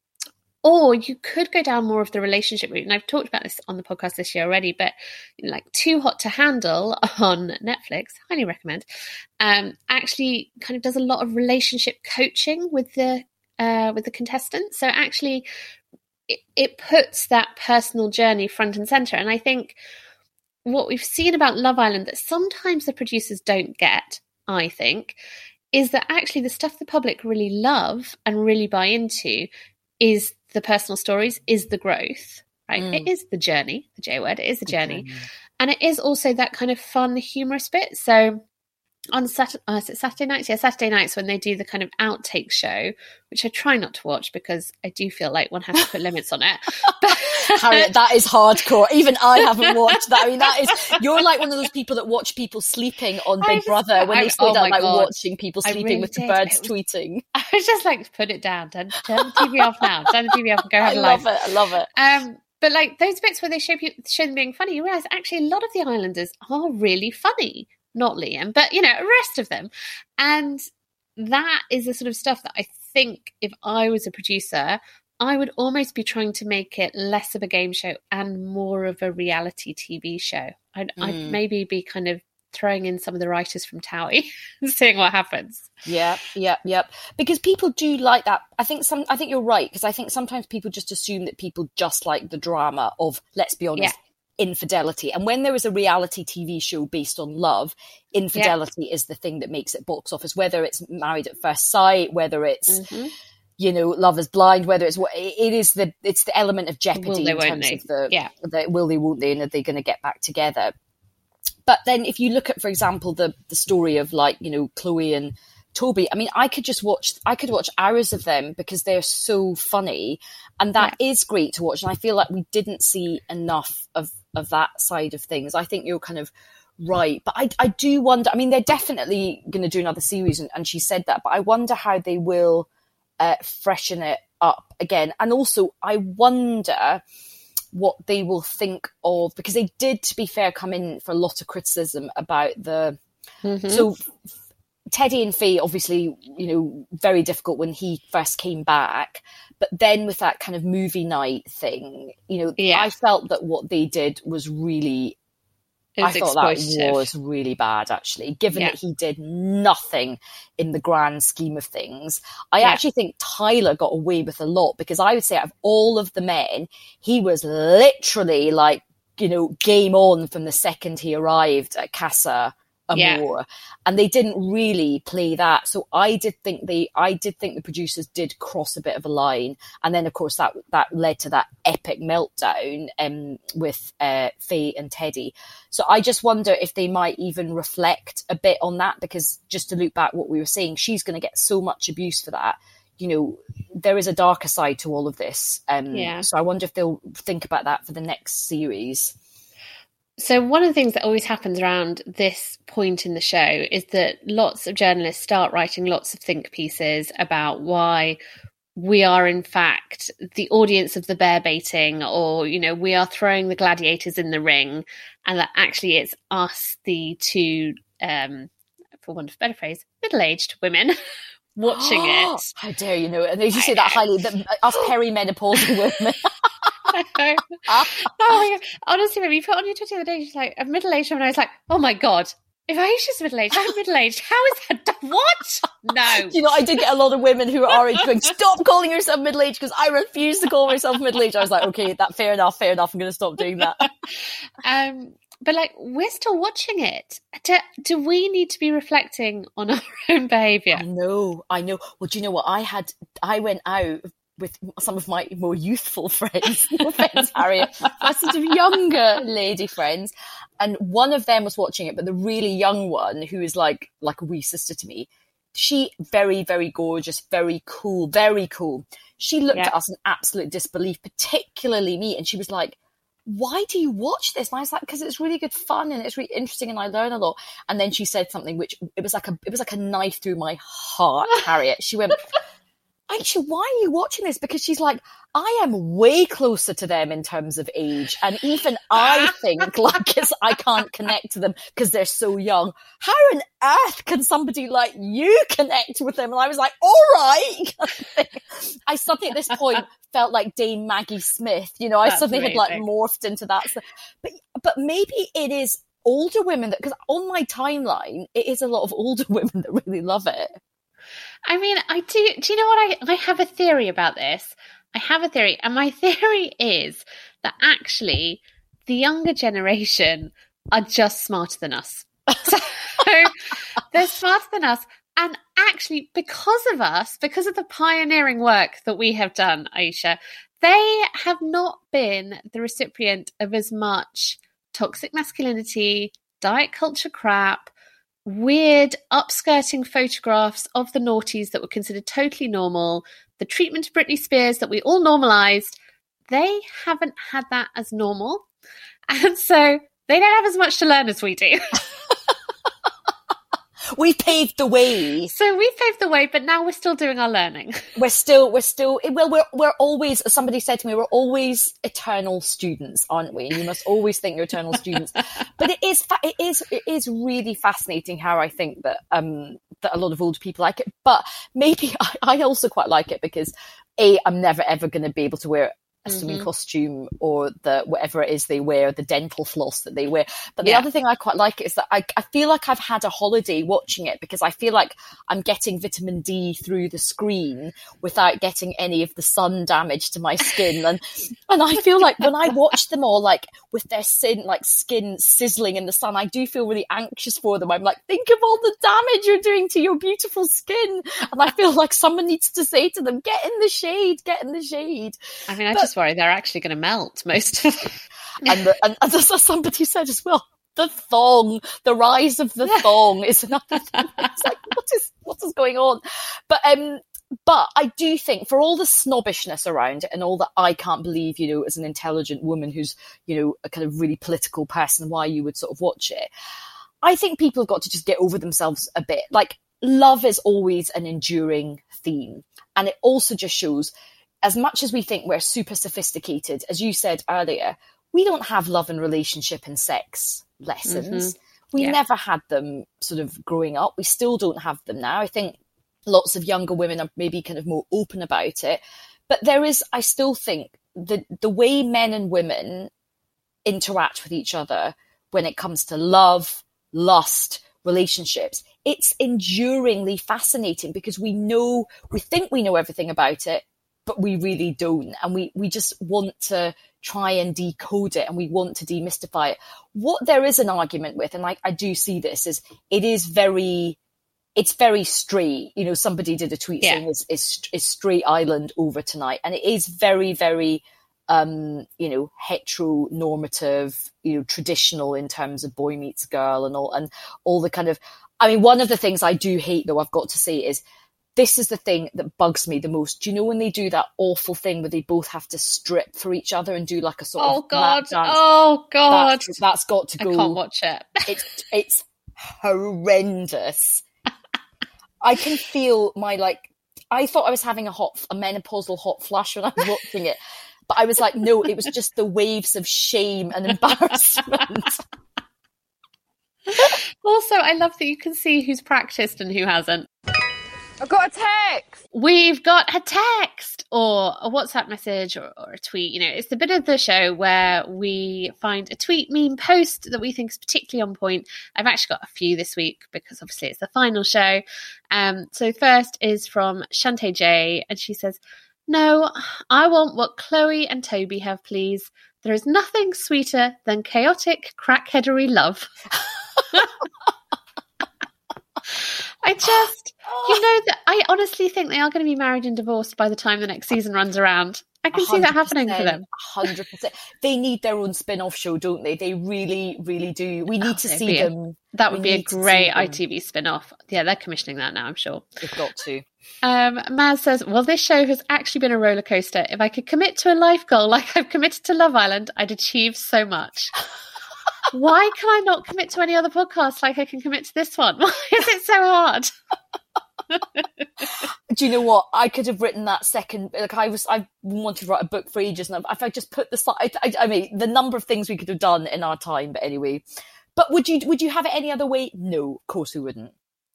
Or you could go down more of the relationship route. And I've talked about this on the podcast this year already, but you know, like Too Hot to Handle on Netflix, highly recommend, um, actually kind of does a lot of relationship coaching with the uh, with the contestants. So actually it, it puts that personal journey front and center. And I think what we've seen about Love Island that sometimes the producers don't get, I think, is that actually the stuff the public really love and really buy into is the personal stories, is the growth, right? Mm. It is the journey, the J word, it is the journey. Okay. And it is also that kind of fun, humorous bit. So on Saturday, uh, is it Saturday nights? Yeah, Saturday nights when they do the kind of outtake show, which I try not to watch because I do feel like one has to put limits on it. But Harriet, that is hardcore. Even I haven't watched that. I mean, that is, you're like one of those people that watch people sleeping on Big just, Brother when I, they still oh don't like God. watching people sleeping really with did. the birds was, tweeting. I was just like, put it down, turn, turn the T V off now, turn the T V off and go have I a life. I love it, I love it. Um, But like those bits where they show people, show them being funny, you realise actually a lot of the Islanders are really funny. Not Liam, but you know, the rest of them. And that is the sort of stuff that I think if I was a producer, I would almost be trying to make it less of a game show and more of a reality T V show. I'd, mm. I'd maybe be kind of throwing in some of the writers from Towie and seeing what happens. Yeah, yeah, yeah. Because people do like that. I think some. I think you're right, because I think sometimes people just assume that people just like the drama of, let's be honest, yeah. infidelity. And when there is a reality T V show based on love, infidelity yeah. is the thing that makes it box office, whether it's Married at First Sight, whether it's, mm-hmm. you know, Love is Blind, whether it's what it is, the it's the element of jeopardy they, in terms they? of the, yeah. the will they, won't they, and are they going to get back together? But then if you look at, for example, the the story of like, you know, Chloe and Toby, I mean, I could just watch, I could watch hours of them because they're so funny, and that yeah. is great to watch. And I feel like we didn't see enough of, of that side of things. I think you're kind of right. But I, I do wonder, I mean, they're definitely going to do another series, and, and she said that, but I wonder how they will uh, freshen it up again. And also, I wonder what they will think of, because they did, to be fair, come in for a lot of criticism about the, mm-hmm. so Teddy and Faye, obviously, you know, very difficult when he first came back. But then with that kind of movie night thing, you know, yeah. I felt that what they did was really, I thought that was really bad, actually, given yeah. that he did nothing in the grand scheme of things. I yeah. actually think Tyler got away with a lot, because I would say out of all of the men, he was literally like, you know, game on from the second he arrived at Casa Amor, yeah. and they didn't really play that. So I did think they, I did think the producers did cross a bit of a line, and then of course that that led to that epic meltdown um, with uh, Faye and Teddy. So I just wonder if they might even reflect a bit on that, because just to loop back what we were saying, she's going to get so much abuse for that. You know, there is a darker side to all of this. Um, yeah. So I wonder if they'll think about that for the next series. So one of the things that always happens around this point in the show is that lots of journalists start writing lots of think pieces about why we are in fact the audience of the bear baiting, or, you know, we are throwing the gladiators in the ring, and that actually it's us, the two, um, for want of a better phrase, middle-aged women watching it. How dare you know it? And they just say that highly, that us perimenopausal women. oh my God. Honestly, when you put on your Twitter the other day, she's like, a middle-aged woman, I was like, oh my God, if Aisha's middle-aged, I'm middle-aged. How is that done? What? No. You know, I did get a lot of women who are our age going, stop calling yourself middle-aged, because I refuse to call myself middle-aged. I was like, okay, that fair enough, fair enough. I'm going to stop doing that. um, but like, we're still watching it. Do, do we need to be reflecting on our own behaviour? I know, I know. Well, do you know what? I had, I went out with some of my more youthful friends, no offense, Harriet, my sort of younger lady friends, and one of them was watching it, but the really young one, who is like like a wee sister to me, she very, very gorgeous, very cool, very cool. She looked yeah. at us in absolute disbelief, particularly me, and she was like, why do you watch this? And I was like, because it's really good fun and it's really interesting and I learn a lot. And then she said something which it was like a it was like a knife through my heart, Harriet. She went, Aisha, why are you watching this? Because she's like, I am way closer to them in terms of age. And even I think like it's, I can't connect to them because they're so young. How on earth can somebody like you connect with them? And I was like, all right. I suddenly at this point felt like Dame Maggie Smith. You know, I That's suddenly amazing. had like morphed into that. But, but maybe it is older women that, because on my timeline, it is a lot of older women that really love it. I mean, I do. Do you know what? I, I have a theory about this. I have a theory. And my theory is that actually the younger generation are just smarter than us. So they're smarter than us. And actually, because of us, because of the pioneering work that we have done, Aisha, they have not been the recipient of as much toxic masculinity, diet culture crap, weird upskirting photographs of the noughties that were considered totally normal, the treatment of Britney Spears that we all normalised. They haven't had that as normal. And so they don't have as much to learn as we do. We paved the way. So we paved the way, but now we're still doing our learning. We're still, we're still, well, we're, we're always, somebody said to me, we're always eternal students, aren't we? And you must always think you're eternal students. But it is, it is, it is really fascinating how I think that, um, that a lot of older people like it. But maybe I, I also quite like it because A, I'm never ever going to be able to wear a swimming mm-hmm. costume or the whatever it is they wear, the dental floss that they wear. But the yeah. other thing I quite like is that I, I feel like I've had a holiday watching it because I feel like I'm getting vitamin D through the screen without getting any of the sun damage to my skin. And and I feel like when I watch them all, like with their sin, like skin sizzling in the sun, I do feel really anxious for them. I'm like, think of all the damage you're doing to your beautiful skin. And I feel like someone needs to say to them, get in the shade, get in the shade. I mean, I but, just worry they're actually going to melt most of them. and, the, and, and as somebody said as well, the thong, the rise of the thong is another thing. It's like, what is, what is going on? But, um, but I do think for all the snobbishness around it and all that I can't believe, you know, as an intelligent woman who's, you know, a kind of really political person, why you would sort of watch it. I think people have got to just get over themselves a bit. Like, love is always an enduring theme. And it also just shows, as much as we think we're super sophisticated, as you said earlier, we don't have love and relationship and sex lessons. Mm-hmm. We yeah. never had them sort of growing up. We still don't have them now. I think lots of younger women are maybe kind of more open about it. But there is, I still think, the the way men and women interact with each other when it comes to love, lust, relationships, it's enduringly fascinating because we know, we think we know everything about it, but we really don't. And we, we just want to try and decode it and we want to demystify it. What there is an argument with, and I, I do see this, is it is very, it's very straight. You know, somebody did a tweet yeah. saying, is, is, is straight island over tonight? And it is very, very, um, you know, heteronormative, you know, traditional in terms of boy meets girl and all, and all the kind of, I mean, one of the things I do hate though, I've got to say is, this is the thing that bugs me the most. Do you know when they do that awful thing where they both have to strip for each other and do like a sort oh of God. lap dance? Oh God. That's, that's got to go. I can't watch it. It's, it's horrendous. I can feel my, like, I thought I was having a hot, a menopausal hot flush when I was watching it. But I was like, no, it was just the waves of shame and embarrassment. Also, I love that you can see who's practiced and who hasn't. I got a text. We've got a text or a WhatsApp message or, or a tweet. You know, it's the bit of the show where we find a tweet, meme, post that we think is particularly on point. I've actually got a few this week because obviously it's the final show. Um, so first is from Shantae J, and she says, "No, I want what Chloe and Toby have, please. There is nothing sweeter than chaotic crackheadery love." I just, you know, that I honestly think they are going to be married and divorced by the time the next season runs around. I can see that happening for them. one hundred percent. They need their own spin-off show, don't they? They really, really do. We need oh, to see them. A, that would we be a great I T V spin-off. Yeah, they're commissioning that now, I'm sure. They've got to. Um, Maz says, well, this show has actually been a roller coaster. If I could commit to a life goal like I've committed to Love Island, I'd achieve so much. Why can I not commit to any other podcast like I can commit to this one? Why is it so hard? Do you know what? I could have written that second. Like I was, I wanted to write a book for ages, and if I just put the slide, I, I mean, the number of things we could have done in our time. But anyway, but would you would you have it any other way? No, of course we wouldn't.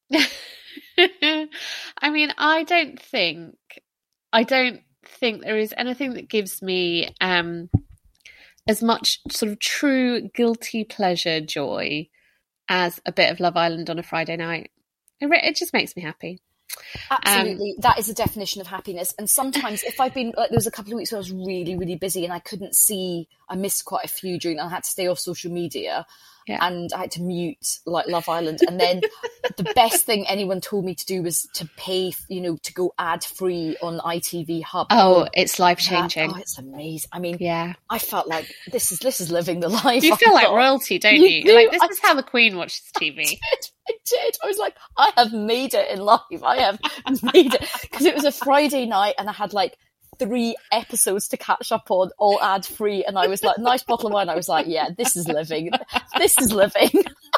I mean, I don't think, I don't think there is anything that gives me um, as much sort of true guilty pleasure joy as a bit of Love Island on a Friday night. It, it just makes me happy. Absolutely. Um, that is a definition of happiness. And sometimes if I've been, like there was a couple of weeks where I was really, really busy and I couldn't see, I missed quite a few during, I had to stay off social media. Yeah. And I had to mute like Love Island. And then the best thing anyone told me to do was to pay, you know, to go ad free on I T V Hub. Oh, it's life changing. Oh, it's amazing. I mean, yeah, I felt like this is this is living the life. You feel like royalty, don't you? you? Like this I, is how the Queen watches T V. I did. I did. I was like, I have made it in life. I have made it because it was a Friday night and I had like three episodes to catch up on, all ad free, and I was like, nice bottle of wine. I was like, yeah, this is living. This is living.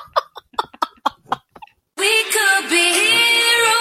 We could be heroes.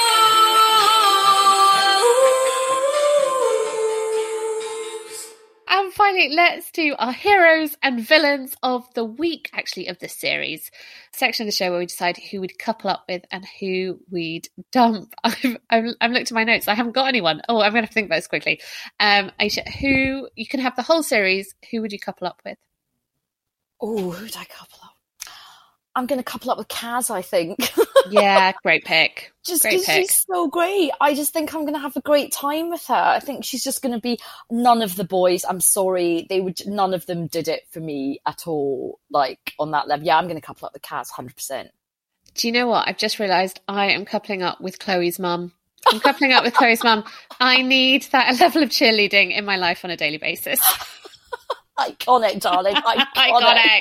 And finally, let's do our heroes and villains of the week, actually of the series. Section of the show where we decide who we'd couple up with and who we'd dump. I've, I've, I've looked at my notes. I haven't got anyone. Oh, I'm going to have to think about this quickly. Um, Aisha, who, you can have the whole series. Who would you couple up with? Oh, who'd I couple up? I'm going to couple up with Kaz, I think. Yeah, great pick. Just because she's so great. I just think I'm going to have a great time with her. I think she's just going to be none of the boys. I'm sorry. They would, none of them did it for me at all, like on that level. Yeah, I'm going to couple up with Kaz, one hundred percent. Do you know what? I've just realised I am coupling up with Chloe's mum. I'm coupling up with Chloe's mum. I need that level of cheerleading in my life on a daily basis. Iconic, darling. Iconic. Iconic.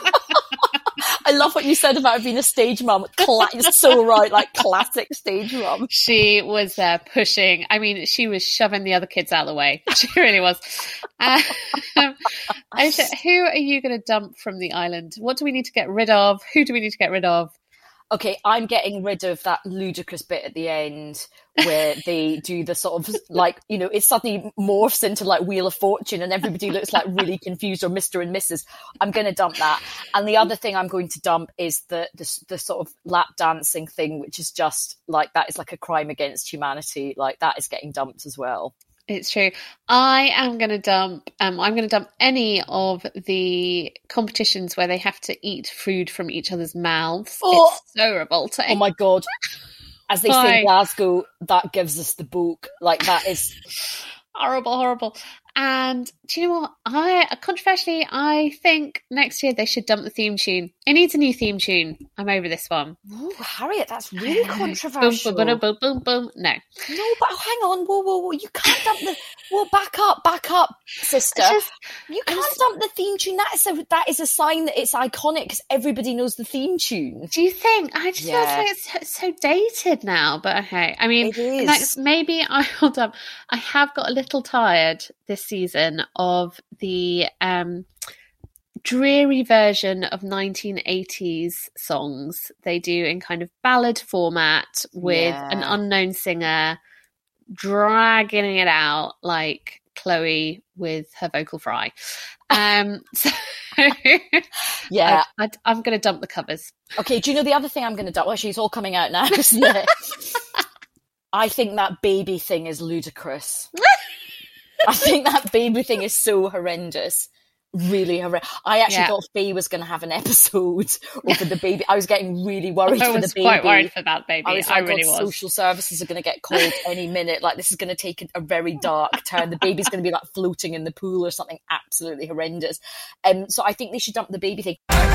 I love what you said about being a stage mum. Cla- You're so right, like classic stage mum. She was there pushing. I mean, she was shoving the other kids out of the way. She really was. Um, Aisha, who are you going to dump from the island? What do we need to get rid of? Who do we need to get rid of? Okay, I'm getting rid of that ludicrous bit at the end where they do the sort of like, you know, it suddenly morphs into like Wheel of Fortune and everybody looks like really confused, or Mister and Missus I'm going to dump that. And the other thing I'm going to dump is the, the the sort of lap dancing thing, which is just like, that is like a crime against humanity. Like that is getting dumped as well. It's true. I am going to dump, um, I'm going to dump any of the competitions where they have to eat food from each other's mouths. Oh, it's so revolting. Oh my God. As they Why? say in Glasgow, that gives us the book. Like that is horrible, horrible. And do you know what? I controversially, I think next year they should dump the theme tune. It needs a new theme tune. I'm over this one. Oh, Harriet, that's really controversial. Boom, boom, boom, boom, boom. No. No, but hang on. Whoa, whoa, whoa. You can't dump the... Whoa, back up, back up, sister. Just, you can't just... dump the theme tune. That is a, that is a sign that it's iconic because everybody knows the theme tune. Do you think? I just yeah. feel like it's so, so dated now, but okay. I mean, it is. Next, maybe I will dump... I have got a little tired this season of the um, dreary version of nineteen eighties songs they do in kind of ballad format with yeah. an unknown singer dragging it out like Chloe with her vocal fry. Um, so yeah, I, I, I'm going to dump the covers. Okay, do you know the other thing I'm going to dump? Well, actually, it's all coming out now, isn't it? I think that baby thing is ludicrous. I think that baby thing is so horrendous. Really horrendous. I actually yeah. thought Faye was going to have an episode over the baby. I was getting really worried I for was the baby. quite worried for that baby. I was I like, really God, was. Social services are going to get called any minute. Like, this is going to take a, a very dark turn. The baby's going to be like floating in the pool or something absolutely horrendous. Um, so I think they should dump the baby thing.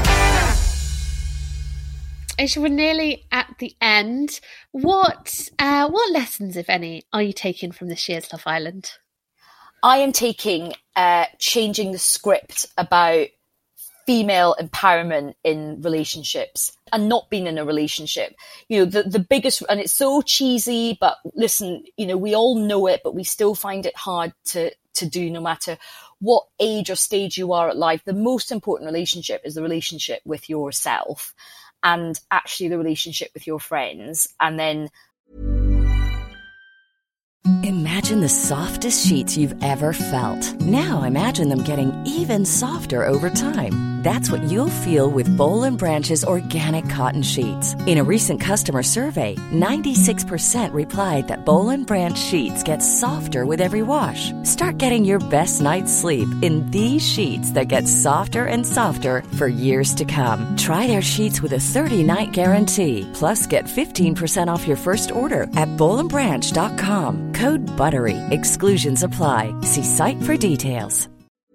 Aisha, we're nearly at the end. What uh, what lessons, if any, are you taking from this year's Love Island? I am taking uh, changing the script about female empowerment in relationships and not being in a relationship. You know, the, the biggest, and it's so cheesy, but listen, you know, we all know it, but we still find it hard to, to do no matter what age or stage you are at life. The most important relationship is the relationship with yourself and actually the relationship with your friends. And then imagine the softest sheets you've ever felt. Now imagine them getting even softer over time. That's what you'll feel with Boll and Branch's organic cotton sheets. In a recent customer survey, ninety-six percent replied that Boll and Branch sheets get softer with every wash. Start getting your best night's sleep in these sheets that get softer and softer for years to come. Try their sheets with a thirty-night guarantee. Plus, get fifteen percent off your first order at boll and branch dot com. Code BUTTERY. Exclusions apply. See site for details.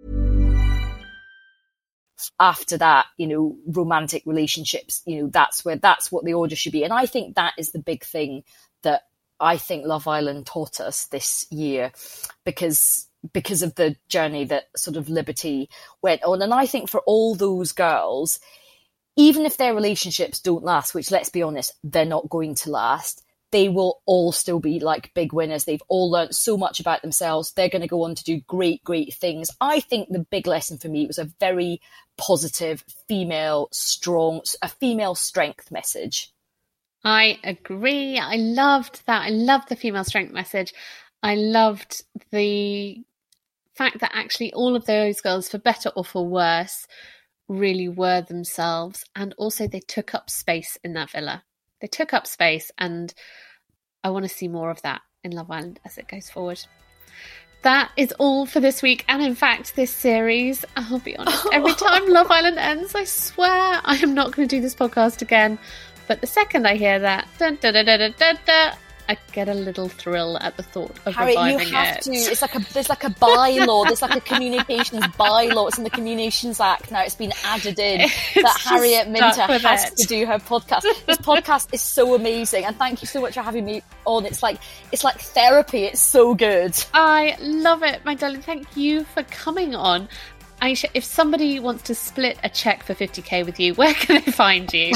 After that, you know, romantic relationships, you know, that's where, that's what the order should be. And I think that is the big thing that I think Love Island taught us this year, because because of the journey that sort of Liberty went on. And I think for all those girls, even if their relationships don't last, which, let's be honest, they're not going to last, they will all still be like big winners. They've all learned so much about themselves. They're going to go on to do great, great things. I think the big lesson for me was a very positive female, strong, a female strength message. I agree. I loved that. I loved the female strength message. I loved the fact that actually all of those girls, for better or for worse, really were themselves. And also they took up space in that villa. They took up space, and I want to see more of that in Love Island as it goes forward. That is all for this week, and in fact this series. I'll be honest, every time Love Island ends, I swear I am not going to do this podcast again. But the second I hear that, dun, dun, dun, dun, dun, dun, I get a little thrill at the thought of Harry, reviving you have it. to. It's like a there's like a bylaw. There's like a communications bylaw. It's in the Communications Act now. It's been added in It's that Harriet Minter has it. to do her podcast. This podcast is so amazing, and thank you so much for having me on. It's like it's like therapy. It's so good. I love it, my darling. Thank you for coming on. Aisha, if somebody wants to split a check for fifty k with you, where can they find you?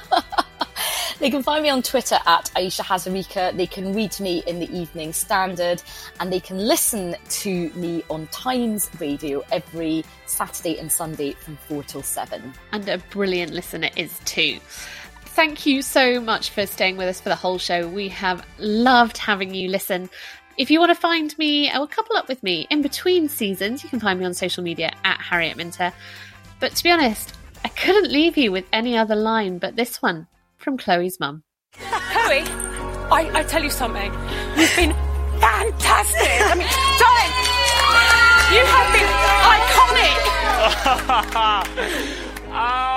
They can find me on Twitter at Aisha Hazarika. They can read me in the Evening Standard, and they can listen to me on Times Radio every Saturday and Sunday from four till seven. And a brilliant listener is too. Thank you so much for staying with us for the whole show. We have loved having you listen. If you want to find me or couple up with me in between seasons, you can find me on social media at Harriet Minter. But to be honest, I couldn't leave you with any other line but this one from Chloe's mum. Chloe, I, I tell you something. You've been fantastic. I mean, darling, you have been iconic. Oh.